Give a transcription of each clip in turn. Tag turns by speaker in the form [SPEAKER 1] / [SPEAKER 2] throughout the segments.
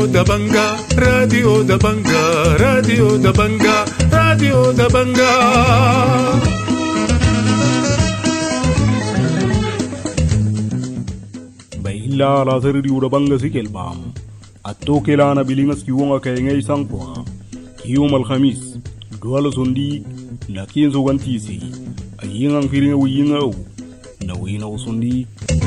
[SPEAKER 1] da Banga, Radio da Banga, Radio da Banga, Radio da Banga.
[SPEAKER 2] Baila la Radio da Banga sikelbam. Atto kelana bilingas kiwonga kayengay sangpwa. Kiyom al-Khamis, duwala sundi, na kienzo gantisi. Ayingang firinga wiyinga o, na wina o sundi.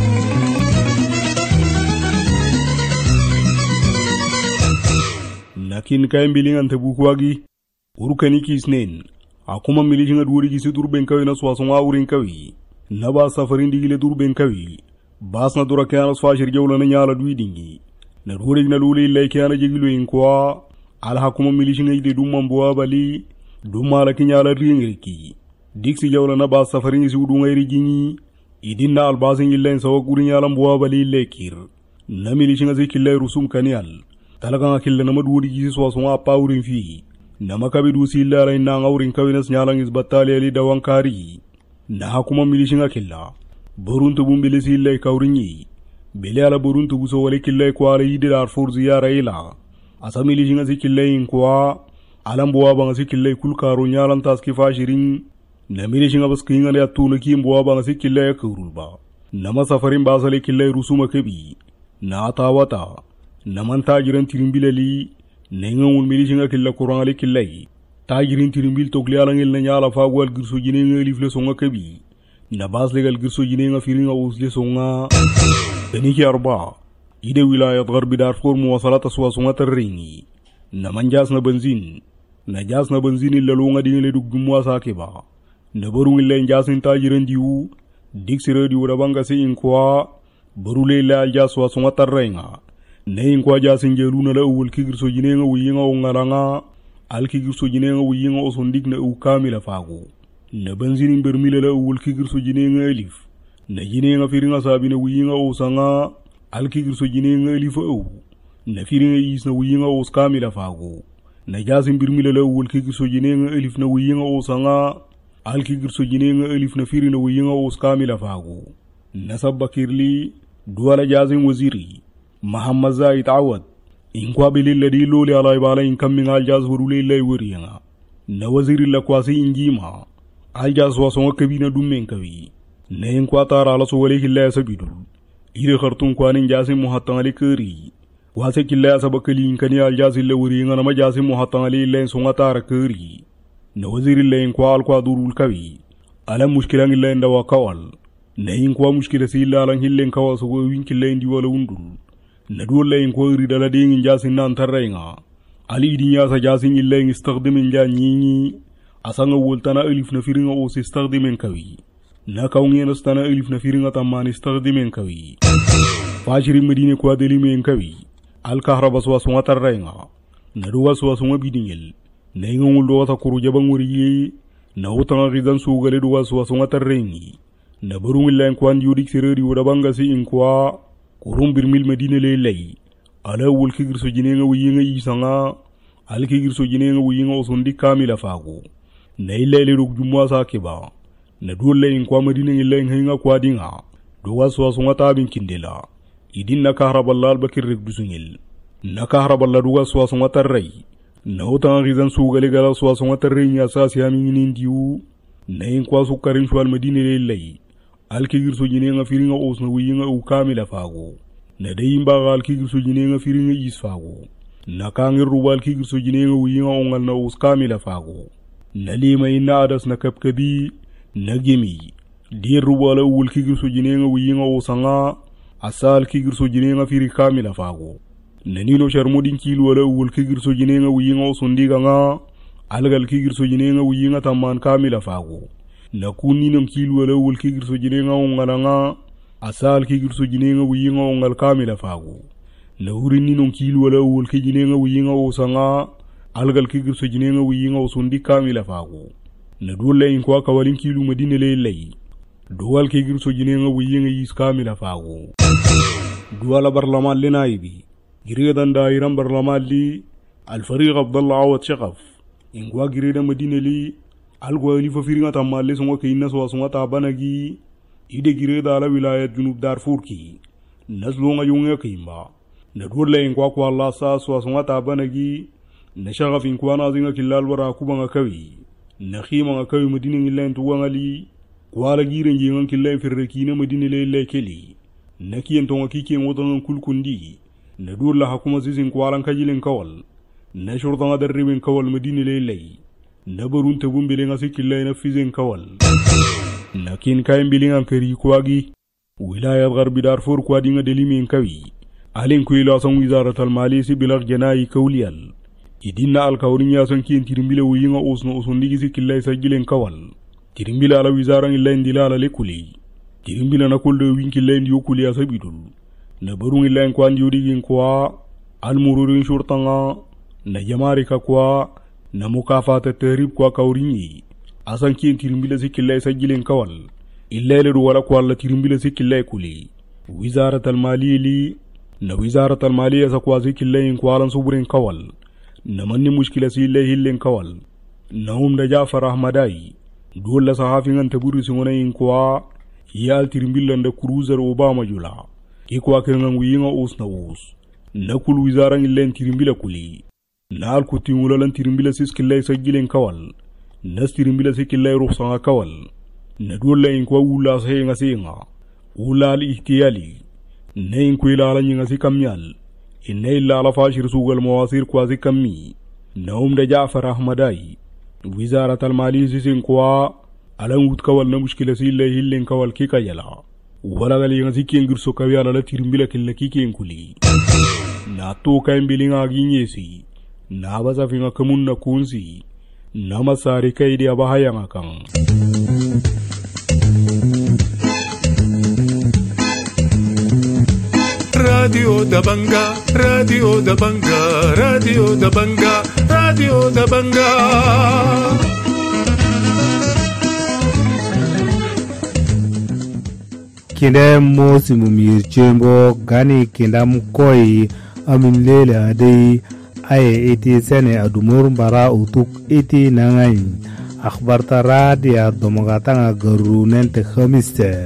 [SPEAKER 2] Nakin kayan bilingan tabukwagi, urukani kisnen. Akuma milijinga duwari kisi durben kawi na swasonga urin kawi. Naba safarin digile durben kawi. Bas na dura kaya na swashir jawla na nyala duidingi. Na duwarig na luli ilay kaya na jigilo inkwa. Alhakuma milijinga ide dumman buwa bali. Dumma la kinyala ringiriki. Diksi jawla na bas safarin isi udunga irigini. Idin na albasin ilayin sawag urin yalan buwa bali ilekir. Na milijinga zikilay rusum kanyal. Talagang akil na maduwari kisi swasonga apaurin fi. Na makabidu sila rin na ngaurin kawinas nyalang isbatali ali dawang kari. Na hakuma milising akila. Boruntu bumbili sila ikaurinyi. Bili ala boruntu buso wali kila kwa ala hidi Darfur ziyara ila. Asa milising asi kila inkwa. Alam buwabang asi kila ikulkaro nyalang taskifashirin. Na milising abaskihinga na yatulaki buwabang asi kila ikurulba. Na masafarin basali kila irusuma kebi. Na atawata. Naman tajiran tirimbilali. Nengang milising akila kurang ali kilai. Tajirin tirimbil tokli alangil na nyala fagwal girso jinenga lifle songa kebi. Nabas legal girso jinenga firinga usle songa. Beniki arba. Ide wilayat garbi Darfur muwasalat aswa songa terringi. Naman jas na benzin. Na jas na benzin illa longa dingile dugumwa sakeba. Nabarung illa jasin tajiran diu. Diksire diu rabanga se inkwa. Barule illa jaswa songa terrenga. Nayin kwa jasin jeluna la uwal kigirso jinenga wiyinga o ngaranga. Al kigirso jinenga wiyinga o sondik na ukamila fago. Na benzinin bermila la uwal kigirso jinenga elif. Na jinenga firinga sabina wiyinga o sanga. Al kigirso jinenga elif o. Na firinga is na wiyinga o skamila fago. Na jasin bermila la uwal kigirso jinenga elif na wiyinga o sanga. Al kigirso jinenga elif na firinga wiyinga o skamila fago. Na sabbakirli duwala jasin waziri. Muhammad Zaid Awad. Inkwa bililla di loli ala ibala inkam min aljaz wurule illa wuriya. Na waziri la kwasi injima. Aljaz wasonga kabina dummen kawi. Na inkwa tara ala so wale killa sabidul. Ire khartun kwanin jasi muhattan ali kari. Wase killa sabakali inkani aljaz illa wuriya na majasi muhattan ali illa songa tara kari. Na waziri la inkwa alkwa durul kawi. Ala mushkilan illa inda wakawal. Na inkwa mushkila si illa alang hillen kawa so winkilla indi wala undul. Nadulla inquiry dala dingin jasin nan tarrenga. Ali idin yasa jasin illa istaqdimin janyini. Asanga wultana elif na firinga o istaqdimin kawi. Na kaungena stana elif na firinga tamman istaqdimin kawi. Fashiri medine kwa delimen kawi. Al kahraba swaswa tarrenga. Naduwa swaswa bidingel. Na ingul do ta kuru jabang wuriye. Na utanga rizan sugale duwa swaswa tarrengi. Na barungilla kwan yudik sirri wudabanga si inkwa. Kurum birmil medine le lay. Ala wul kigirso jinenga wiyinga yisanga. Al kigirso jinenga wiyinga osondi kamila fago. Na illa ile ruk jumwa sakeba. Na dulle inkwa medine illa inga kwa dinga. Duwa swasonga tabin kindela. Idin na kahraballa albakir rikdusungil. Na kahraballa duwa swasonga tarray. Na utang rizan sugale gala swasonga tarray ni asasi hamingin indiu. Na inkwa sukarin shwal medine le lay. Al kigirso jinenga firinga osna wiyinga ukamila fago. Na dayimba al kigirso jinenga firinga is fago. Na kangir ruba al kigirso jinenga wiyinga ongal na uskamila fago. Na lima ina adas na kapkabi. Na gemi. Dir ruba la uwal kigirso jinenga wiyinga osanga. Asa al kigirso jinenga firi kamila fago. Na nino sharmodin kilu wala uwal kigirso jinenga wiyinga osondiga nga. Algal kigirso jinenga wiyinga tamman kamila fago. Na kuninam kilu wala uwal kigirso jinenga ongalanga. Asal kigirso jinenga wiyinga ongal kamila fago. Na hurininam kilu wala uwal kijinenga wiyinga osanga. Algal kigirso jinenga wiyinga osondi kamila fago. Na dole inkwa kawalin kilu madine le lay. Duwal kigirso jinenga wiyinga yis kamila fago. Duwala barlaman le naibi. Giredan dairan barlaman li. Al-Fariq Abdallah Awad Shaqaf. Inkwa gireda madine li. Algo ni fafiringa tamale songa kina songa tabanagi. Ide gireda ala wilayat junub Darfur ki. Naslonga yunga kimba. na dole in kwa Allah sa su wasu wata banagi na shagafin kwana zinga kilal wara kubanga kawi na khima nga kawi madinin ilan tuwangali kwala giren jingan killan firraki na madini lele keli na kiyen tonga kiken wotan kulkundi na dole hakuma zizin kwalan kajilin kawal na shurtanga darribin kawal madini lele na barun tabun bilinga sikilla na fizin kawal na kin kayan bilinga kari kwagi wilayat garbi Darfur kwa dinga delimin kawi alin kuila san wizaratul mali si bilar janayi kawliyal idinna alkawrin ya san kin tirimbile wuyinga usno usundigi sikilla sagilen kawal tirimbile ala wizaran illain dilala lekuli tirimbile na kulde winki lain yokuli asabidul na barun illain kwan yodigin kwa almururin shurtanga na jamarika kwa na mukafata terib kwa kawrinyi asan kin tirimbile sikilla sagilen kawal illele du wala kwalla tirimbile sikilla kuli wizaratul mali li na wizaratul mali sa kwa sikilla kwalan suburin kawal na manni mushkila sille hillen kawal na da Jafar Ahmadai dole sahafin an taburi sunayin kwa ya tirimbile da cruiser Obama jula ki kwa kiran wiyinga usna us na kul wizaran illen tirimbile kuli na alkutin wulalan tirimbile siskilla sagilen kawal na tirimbile sikilla ruhsanga kawal na dole in kwa wula sayenga sayenga wula al-ihtiyali na in kwa ila nyinga sikamyal inna illa ala fashir sugal mawasir kwa zikammi na da Jafar Ahmadai wizaratul mali sisin kwa alan wut kawal na mushkila sille hillen kawal kika yala wala gali nga sikken girso kawi ala la tirimbila killa kiken kuli na to kayan bilinga ginyesi na basa finga kamun na kunsi na masari kai dia bahayanga kan
[SPEAKER 1] Radio da Banga, Radio da Banga, Radio da Banga, Radio da Banga.
[SPEAKER 3] Kinde mosi mumir chembo gani kinda mkoi amin lele adei aye iti sene adumur bara utuk iti nangain akhbarta radia domogatanga garu nente khamiste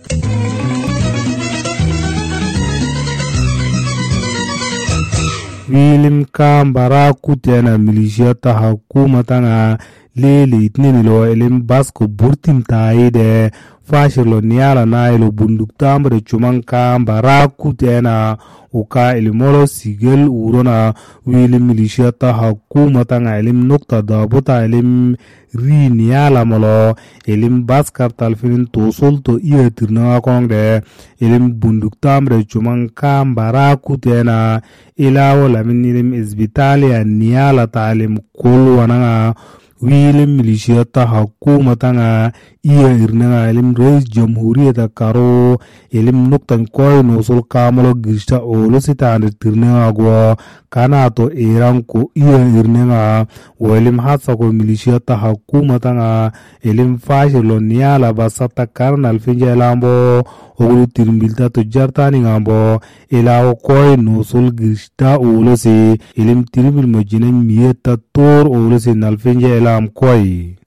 [SPEAKER 3] Wilim Kambara kutena milisha ta hakumatanga lele itninilo elim basko burtim taide fashilo niala na ilo bunduk tambre chuman Kambara kutena uka ilimolo sigel urona wilim milisha ta hakumatanga elim nukta dabuta elim ri niala malo elim baskar talfinin tosul to iya tirna kongde elim bunduk tambre chuman Kambara kutena ilawo lamin ilim izbitalia niala ta elim kul wananga wilim milisha ta hakumatanga iya irnanga elim reis jamhuriyata karo elim nuktan koy nosul kamalo gishta olusita ande tirnanga gwa kanato iranko iya irnanga welim hatsa ko milisha ta hakumatanga elim fashilo niala basata karnal finjelambo ogulu tirimbilta to jartani ngambo ilawo koy nosul gishta olusi elim tirimbil mojinen miyeta tor olusi nalfinje elam koy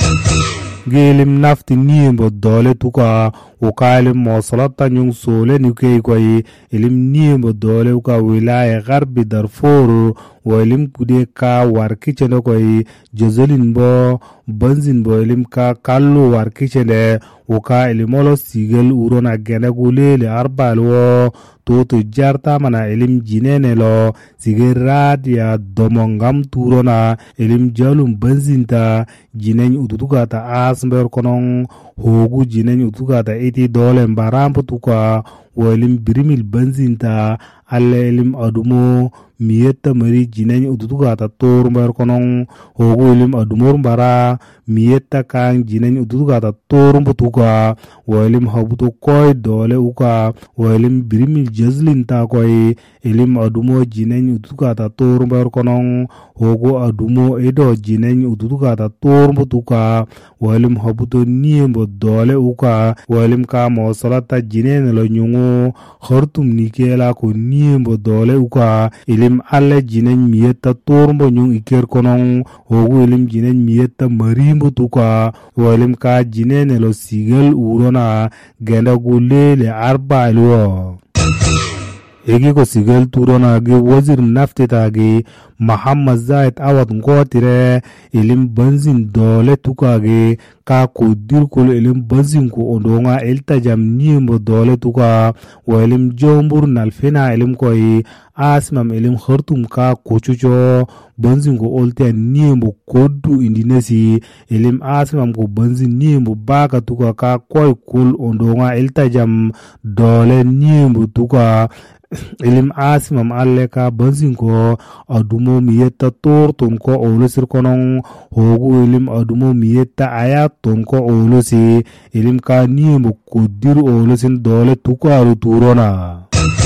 [SPEAKER 3] gelim nafti niembo dole tuka ukalim mosalata nyung sole nuke koy elim niembo dole uka wilaya garbi Darfur welim kude ka warkichene koy jazolin bo banzin bo elim ka kallu warkichene uka elimolo sigel urona gene gulele arbalwo toto jarta mana elim jinene lo sigerat ya domongam turona elim jalum banzinta jinen udugata asmber konong hogu jinen udugata eti dole mbarampu tuka welim birimil banzinta alle elim adumo miyetta mari jinen udugata torumber konong hogu elim adumor mbara miyetta kan jinen udugata torumbu tuka welim habuto koy dole uka welim birimil jazlinta koy elim adumo jinen udugata torumber konong hogu adumo edo jinen udugata torumbu tuka welim habuto niembo dole uka welim ka mosalata jinen lo nyungu khartum nikela ko niembo dole uka elim alle jinen miyetta torumbo nyung iker konong hogu elim jinen miyetta marimbo tuka welim ka jinen lo sigel urona genda gulele arba elwo egi ko sigel turona ge wazir naftita ge Muhammad Zaid Awad ngotire ilim benzin dole tukage ka kudir kul ilim benzin ko ondonga iltajam nimbo dole tuka wa ilim jombur nalfina ilim koi asmam ilim khartum ka kuchucho benzin ko olte nimbo kodu indinesi ilim asmam ko benzin nimbo baka tuka ka koi kul ondonga iltajam dole nimbo tuka ilim asimam alle ka benzin ko adumo miyeta tor ton ko olosir konong hogu ilim adumo miyeta ayat ton ko olosi ilim ka nimo kudir olosin dole tukaru turona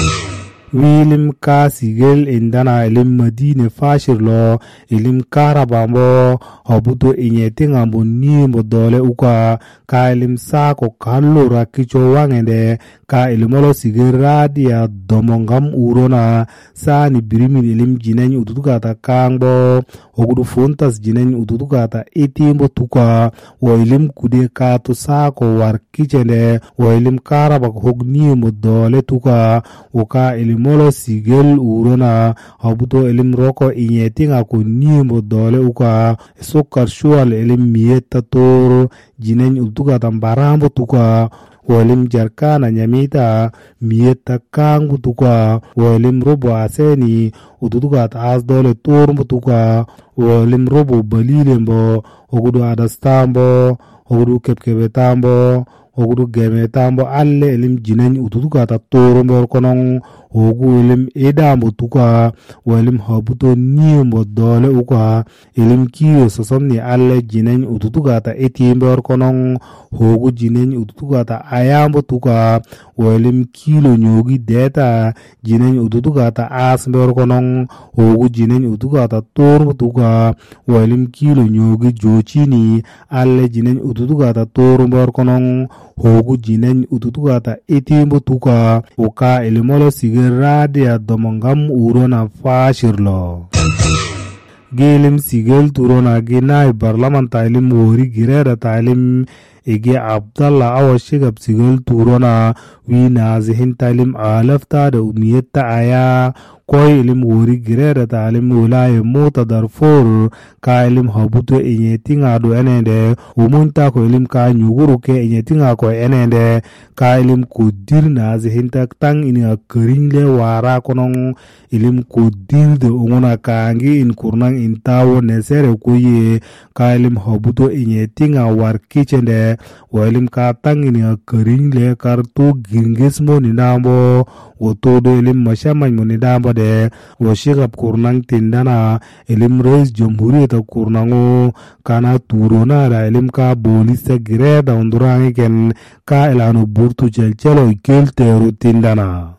[SPEAKER 3] wilim ka sigel indana ilim madine fashirlo ilim karabambo habuto inyete ngambo nimbo dole uka ka ilim sako kallo rakicho wangende ka ilimolo sigel radia domongam urona sani birimin ilim jineny ututukata kangbo ogudu fontas jineny ututukata etimbo tuka wa ilim kude ka to sako war kichende wa ilim karabak hog nimbo dole tuka uka ilim molo sigel urona habuto ilim roko inyetinga ko nimbo dole uka sokar shual ilim miyeta toro jinen utuka tambarambo tuka walim jarkana nyamita miyeta kangu tuka walim robo aseni utuka tas dole tormo tuka walim robo balilembo ogudu adastambo ogudu kepkebetambo ogudu gemetambo alle ilim jinen utuka ta tormo konong ogu ilim edambo tuka walim habuto nimbo dole uka ilim kiyo sosomni alle jinen utuka ta etimbo konong hogu jinen utuka ta ayambo tuka walim kilo nyogi deta jinen utuka ta asmbo konong hogu jinen utuka ta tormo tuka walim kilo nyogi jochini alle jinen utuka ta tormo konong hogu jinen utuka ta etimbo tuka uka ilimolo radia domongam urona fashirlo gelim sigel turona genai barlaman tailim wori gireda tailim ege Abdallah awa shigab sigel turona wi nazihin tailim alafta da umiyetta aya koy ilim wori gireda tailim wulaye mota Darfur ka ilim habuto inyetinga do enende umunta ko ilim ka nyuguru ke inyetinga ko enende ka ilim kudir nazihin tak tang ini akaringle wara konong ilim kudir de ungona kangi in kurnang intawo nesere kuye ka ilim habuto inyetinga war kichende wa ilim ka tang ini akaringle kartu gingismo ninambo wotodo ilim mashamany monidambo de wa shigab kurnang tindana ilim reis jamhuriyat kurnango kana turona la ilim ka bolista gireda undurangi ken ka ilano burtu chelchelo ikelteru tindana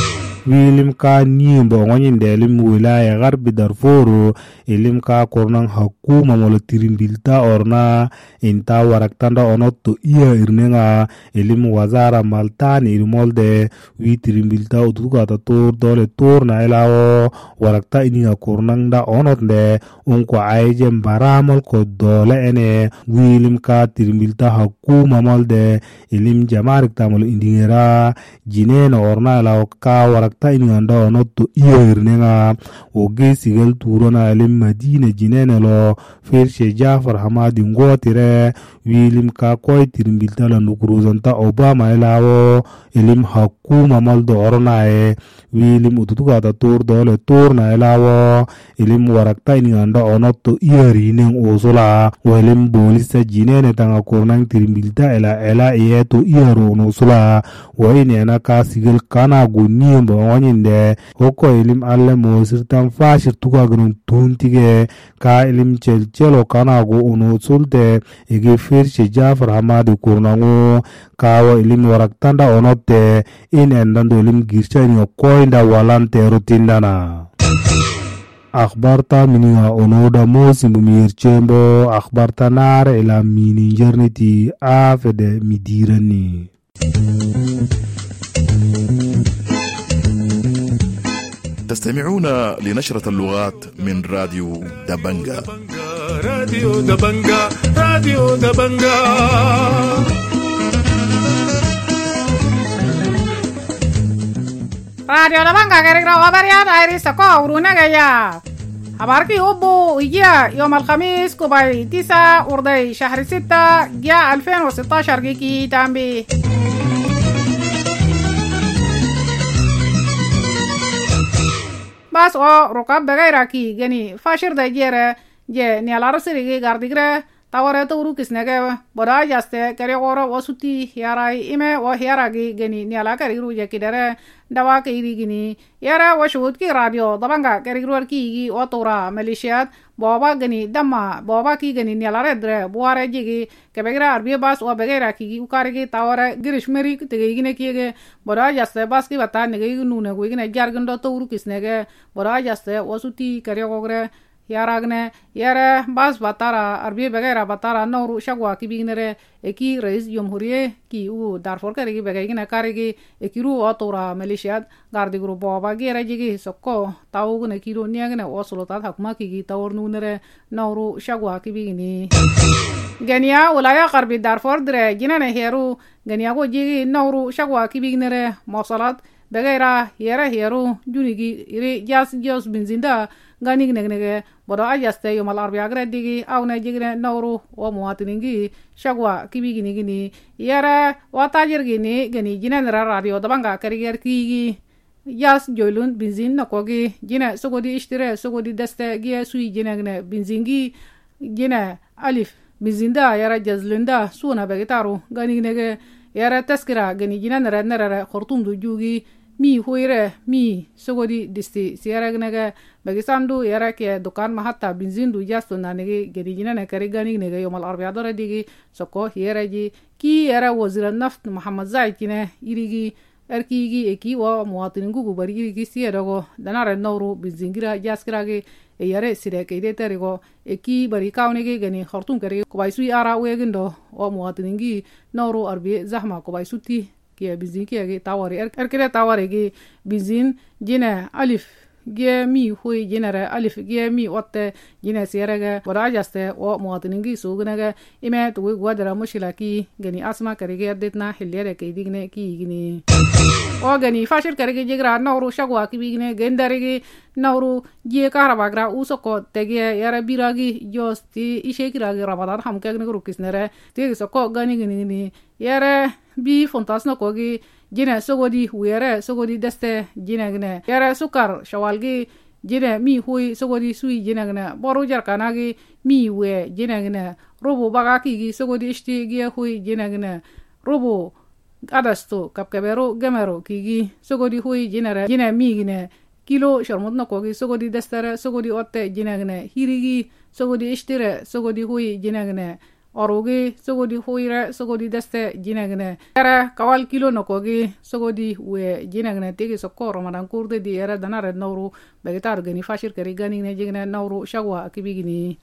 [SPEAKER 3] wilim ka nimbo ngonyin de ilim wilaya garbi Darfur ilim ka kornang hakuma molo tirimbilta orna inta waraktanda onotto iya irnenga ilim wazara maltani ilimolde wi tirimbilta utuka ta tor dole tor na ilawo warakta ininga kornang da onotde unko aijem baramol ko dole ene wilim ka tirimbilta hakuma molde ilim jamarik tamol indingera jinena orna ilawo ka warakta ininganda onotto iya irnenga oge sigel turona ilim madina jinena lo fershe Jafar Hamadi ngotire wilim ka koy tirimbilta la nukuruzanta Obama ilawo ilim hakuma maldo ornae wilim ututuka ta tor dole tor na ilawo ilim warakta ininganda onotto iya rineng osola walim bolisa jinene tanga kornang tirimbilta ela iyeto iya rono osola wa inena ka sigel kana gunimbo wanyinde hoko ilim alle mosirtan fashir tuka gunung tuntige ka ilim chelchelo kana go uno sulte ege fershe Jafar Hamadi kurnango kawa ilim waraktanda onotte in endando ilim girchani koinda walante rutindana akhbarta mininga onoda mosimbu mirchembo akhbarta nare ila mini jerniti afede midirani
[SPEAKER 4] تستمعون لنشرة اللغات من راديو دبنجا.
[SPEAKER 1] راديو دبنجا راديو دبنجا
[SPEAKER 5] Radio Dabanga كريكرا وبريات عيري سكو ورونا جايا حباركي أبو إجيا يوم الخميس كوباي 9 وردي شهر 6 جاء 2016 جيكي تامبي بس ركاب بغيركي جني فاشر دا جيرا جي نيالار سريجي غارديغرا tawara tawru kisnege boda jaste kare goro wasuti yarai ime wa yaragi geni niala kariru je kidere dawa kairi gini yara washut ki radio dabanga kariru ki otora malaysia baba geni damma baba ki geni niala redre buare jigi kebegra arbi bas wa begera ki ukarigi tawara girishmeri tege gine kiege boda jaste bas ki bata nege nune go gine jargando tawru kisnege boda jaste wasuti kare gogre yaragne yara bas batara arbi bagera batara noru shagwa ki bignere eki rais jumhuriye ki u darfor karegi bagina karegi ekiru otora malaysia gardi grupo bagera jigi sokko tawgne kiru niagne osolota hakma ki tawrnu nere noru shagwa ki bigini gania ulaya garbi darfor dre jinane heru gania go jigi noru shagwa ki bignere mosalat bagera yara heru junigi ire jas benzinda gani nege bodo ajaste yomal arbiya gredigi awne jigre nawru o muwatiningi shagwa kibigini gini yara watajir gini gani jinenra radio dabanga kariger kigi jas joylun benzin nakogi jine sogodi ishtire sogodi daste giye sui jinegne benzingi jine alif benzinda yara jazlinda suna begitaru gani nege yara taskira gani jinenra nere khortumdu jugi mi hoire mi sogodi disti siyaragnege bagisandu yarake dukan mahatta benzindu jasto nanege gerijina ne karigani nege yomal arbiya dore digi soko yaraji ki yara wazir naft muhammad zaid kine irigi erkigi eki wa muwatiningu gubari irigi siyarago danare nawru benzingira jaskirage yare sire keide terigo eki bari kawnege gani khartum kare kubaisui ara wegindo wa muwatiningi nawru arbi zahma kubaisuti kia benzin kia ge tawari erkere tawari ge benzin jine alif ge mi hui jinere alif ge mi otte jine sierege bodajaste o muwatiningi sugnege ime tuwe gwadara mushila ki gani asma karige detna hillere ke digne ki gini o gani fashir karige jigra nawru shagwa ki bigne gendarige nawru je karabagra usoko tege yara biragi josti ishekiragi rabadan hamkegne rukisnere tege soko gani gini yara bi fontasna kogi jine sogodi huere sogodi deste jine gne yara sukar shawalgi jine mi hui sogodi sui jine gne boru jarkanagi mi we jine gne robo bagaki gi sogodi ishti gi hui jine gne robo adasto kapkabero gemero kigi sogodi hui jine mi gne kilo sharmutna kogi sogodi destere sogodi otte jine gne hirigi sogodi ishtire sogodi hui jine gne orugi sogodi huire sogodi deste jinegne era kawal kilo nokogi sogodi we jinegne tigi sokko ramadan kurde di era danare nawru begitar gani fashir kari gani ne jigne nawru shagwa kibigini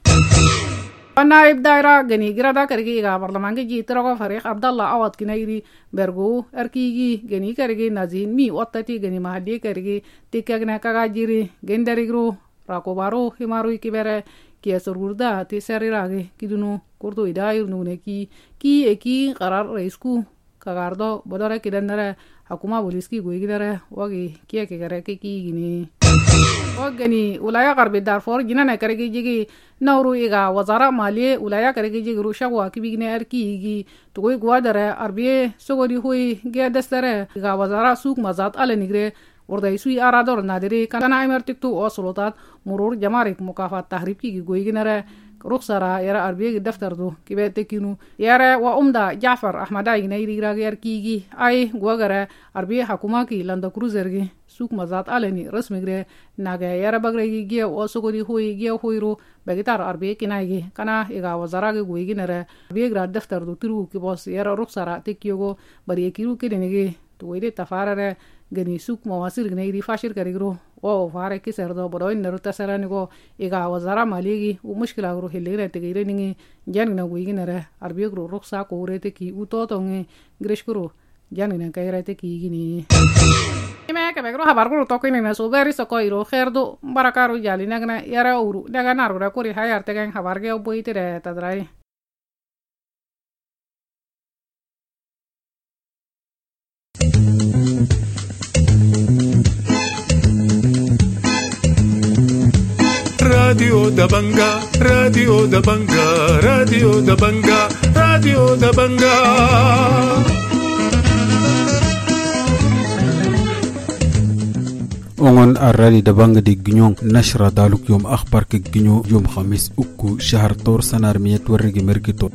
[SPEAKER 5] ana ibdaira gani girada karigi ga barlamangi ji trago fariq abdallah awad kinairi bergu erkigi gani karigi nazin mi ottati gani mahdi karigi tikagna kaga jiri gendarigru rakobaro himaru kibere kia sorgurda ti serirage kidunu kurdo idai nune ki eki qarar reisku kagardo bodore kidandare hakuma boliski goigidare wagi kia kegare ki gini wagani ulaya garbi darfor jinana karegi jigi nawru iga wazara maliye ulaya karegi jigi rushagwa kibigne erki gi tugoy gwadare arbiye sogodi hoy ge destare iga wazara suk mazat alenigre orday sui arador nadiri kana emertiktu osolotat murur jamarik mukafat tahrib ki goyginare rukhsara yara arbiye daftardu kibete kinu yara wa umda Jafar Ahmada ignairi rager kigi ay gwagara arbiye hakuma ki landa cruiser gi suk mazat aleni rasmigre naga yara bagre gi osogodi hoy gi hoyru begitar arbiye kinaygi kana iga wazara gi goyginare arbiye gra daftardu tiru ki bos yara rukhsara tekyogo bari kiru kidenigi tuwede tafarare gani suk mawasir gnairi fashir karigro o fare kiserdo bodoin neruta saranigo iga wazara maligi u mushkila gro helere tegire ningi janina guiginare arbiyegro ruksa ko urete ki utotonge greshkuro janina kayrete ki gini ime ke begro habar gro tokine na soberi sokoiro kherdo barakaru jalina gna yara uru daga naru ra kori hayar tegen habar ge oboitere tadrai
[SPEAKER 1] Dabanga, Radio Dabanga, Radio Dabanga, Radio Dabanga.
[SPEAKER 6] أون الرالي دبانغ دي جنيون نشرة دالوك يوم أخبار كجنيو يوم خميس أكو شهر طور سنة 400 ورقي مرقتو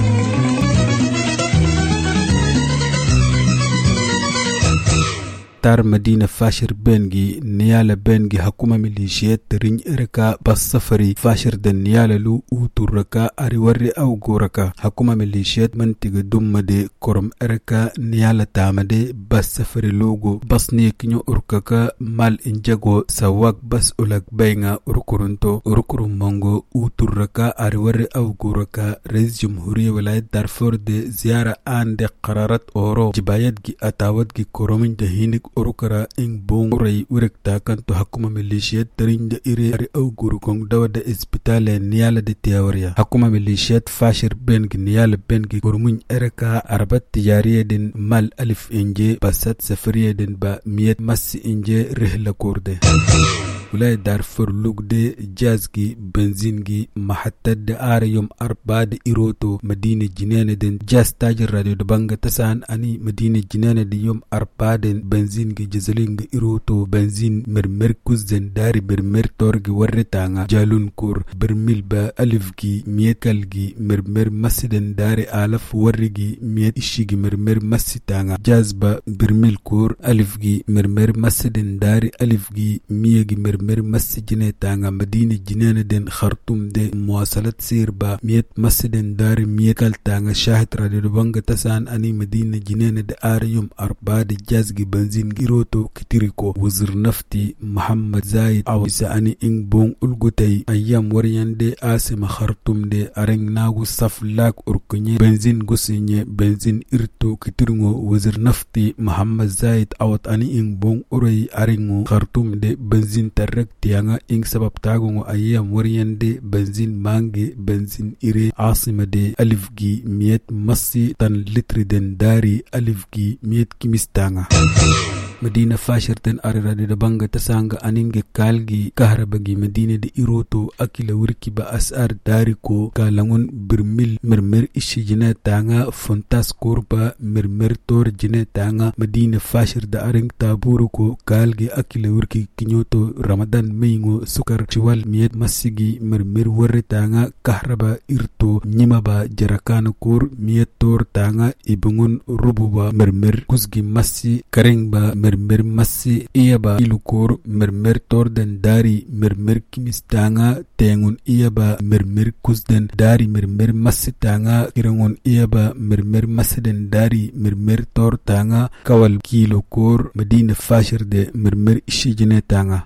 [SPEAKER 6] تار مدينة فاشر بنجي نيالا بنجي حكومة ميليشيات رين إركا بس سفري فاشر دن نيالا لو أوتوركا أريوري أو غوركا حكومة ميليشيات منتق دم دي كورم إركا نيالا تامدي بس سفري لوغو بس نيكنيو أركاكا مال إنجاغو سواك بس أولاك بينا أركورنتو أركورن مونغو أوتوركا أريوري أو غوركا رئيس جمهورية ولاية دارفور دي زيارة آن دي قرارات أورو جبايات جي أتاوات جي كورومين جهينك urukara ing bong uray urekta kanto hakuma milishiyat tarinda ire ari au gurukong dawada hospitale niyala de tiawariya hakuma milishiyat fashir bengi niyala bengi gurmuñ ereka arabat tijariya din mal alif inje basat safariya din ba miyet massi inje rihla kurde ولاية دارفور لوك دي جازكي بنزينجي محتد آر يوم أربعة إيروتو مدينة جنانة دين جاز تاجر راديو دبانغ تسان أني مدينة جنانة دي يوم أربعة دين بنزينجي جزلينج إيروتو بنزين مرمركوز دين داري برمر تورجي ورطانا جالون كور برميل با ألفجي ميتكالجي مرمر مسدن داري آلف ورجي ميت إشيجي مرمر مسيتانا جاز با برميل كور ألفجي مرمر مسدن داري ألفجي ميجي مرمر مسجنة تانغا مدينة جنانة دين خرطوم دي مواصلات سير با ميت مسجدن داري ميكال تانغا شاهد راديو دبانغ تسان أني مدينة جنانة دي آريوم أربعة دي جازجي بنزين جيروتو كتيريكو وزر نفتي محمد زايد أو سأني إنج بون ألغوتي أيام وريان دي آسم خرطوم دي أرنج ناغو صف لاك أركني بنزين غسيني بنزين إرتو كتيرينغو وزر نفتي محمد زايد أوت أني إنج بون أري أرنجو خرطوم دي بنزين تر tianga ing sabab tagungo ayam wariyande benzin mangi benzin ire asima de alifgi miet massi tan litri den dari alifgi miet kimistanga مدينة فاشرتن أريرادي دبانغ تسانغ أنينغ كالغي كهرباغي مدينة دي إيروتو أكيلا وركي بأسعار داريكو كالانون برميل مرمر إشي جنة تانغا فونتاس كوربا مرمر تور جنة تانغا مدينة فاشر دا أرينغ تابوروكو كالغي أكيلا وركي كنيوتو رمضان مينغو سكر شوال ميت مسيغي مرمر ور تانغا كهربا إرتو نيمابا جراكان كور ميت تور تانغا إبنغون روبوبا مرمر كوزغي مسي كارينغبا مرمر مسي إيابا إلوكور مرمر توردن داري مرمر كمستانغا تينغون إيابا مرمر كوزدن داري مرمر مسي تانغا كيرنغون إيابا مرمر مسدن داري مرمر تور تانغا كوال كيلوكور مدينة فاشر دي مرمر إشيجنة تانغا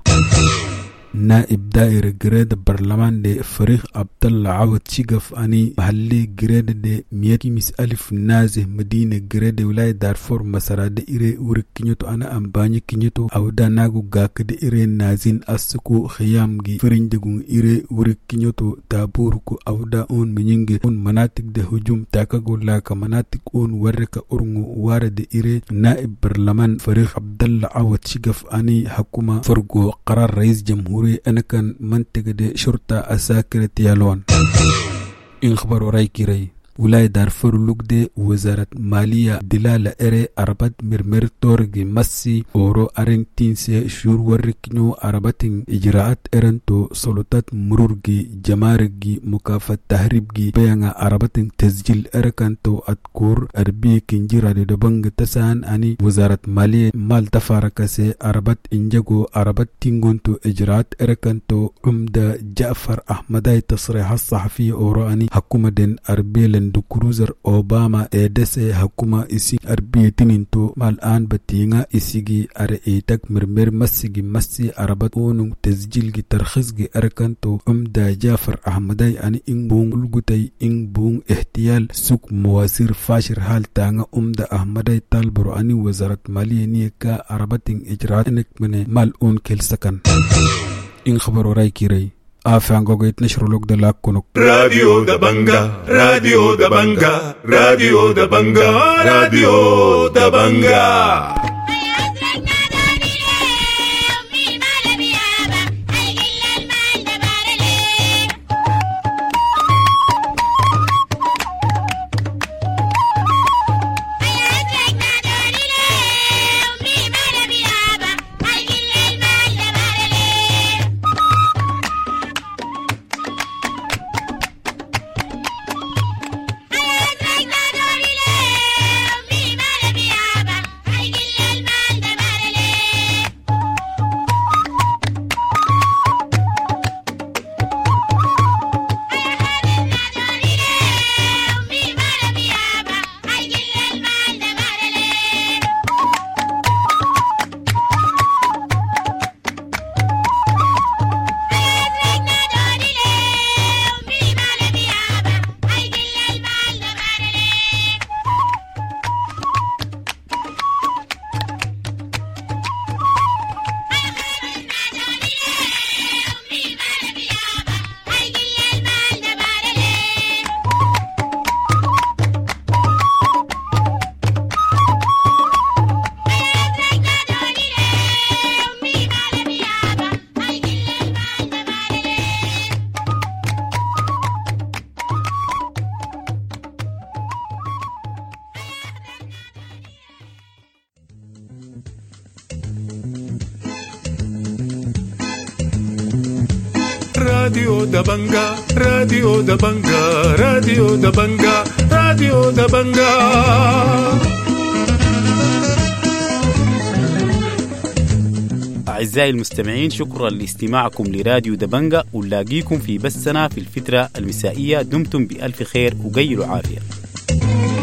[SPEAKER 6] نائب دائرة جريد برلمان دي فريق عبد الله عوض شيغف أني محلي جريد دي مياتي مس ألف نازه مدينة جريد ولاية دارفور مسارة دي إيري ورك كنيوتو أنا أمباني كنيوتو أو دا ناغو غاك دي إيري نازين أسكو خيام جي فرنجگون إيري ورك كنيوتو تابوركو أو دا أون منينجي أون مناطق دي هجوم تاكاغو لاكا مناطق أون ورك أرنغو وارد إيري نائب برلمان فريق عبد الله عوض شيغف أني حكومة فرقو قرار رئيس جمهورية أنا كان منطقة دي شرطة أساكرة يالوان إن خبر رايكي راي ولاية دارفور لوك دي وزارة مالية دلالة إري عربات مرمر تورغي مسي أورو أرنتين سي شور وركنو عرباتين إجراءات إرنتو سلطات مرورغي جمارغي مكافة تهريبغي بيانا عرباتين تسجيل إركانتو أتكور أربي كنجيرا دي دبنغ تسان أني وزارة مالية مال تفاركسي عربات إنجاغو عربات تنغونتو إجراءات إركانتو عمدة جعفر أحمداي تصريح الصحفي أورو أني حكومة دين أربي دو كروزر أوباما إدسي حكومة إسي أربيتينينتو مالآن باتينغا إسيجي أرئيتك مرمر مسيجي مسي عربات أونو تسجيلجي ترخيصجي أركانتو أمدا جعفر أحمداي أني إنبون الغتاي إنبون احتيال سوق مواسير فاشر حال تانغا أمدا أحمداي تالبرو أني وزارة مالية نيكا عرباتين إجراءات إنك من مال أون كيل سكن إن خبرو رايكي راي آفانغو يتنشر لوك دلاك كونوك
[SPEAKER 1] راديو دبانغا راديو دبانغا راديو دبانغا راديو دبانغا راديو دبنجا راديو دبنجا راديو دبنجا راديو دبنجا.
[SPEAKER 7] أعزائي المستمعين، شكرا لاستماعكم لراديو دبنجا، ونلاقيكم في بثنا في الفترة المسائية. دمتم بألف خير وقيلوا عافية.